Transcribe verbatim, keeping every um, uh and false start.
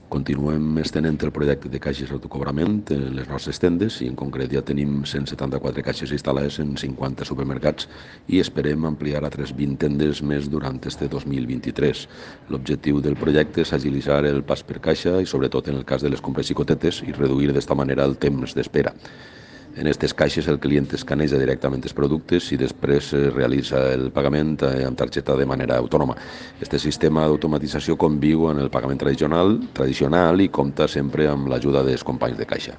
Continuem estenent el projecte de caixes d'autocobrament en les nostres tendes i en concret ja tenim cent setanta-quatre caixes instal·lades en cinquanta supermercats i esperem ampliar a tres vint tendes més durant este dos mil vint-i-tres. L'objectiu del projecte és agilitzar el pas per caixa i sobretot en el cas de les compres xicotetes i reduir d'esta manera el temps d'espera. En aquestes caixes el client escaneja directament els productes i després realitza el pagament amb targeta de manera autònoma. Este sistema d'automatització conviu en el pagament tradicional, tradicional i compta sempre amb l'ajuda dels companys de caixa.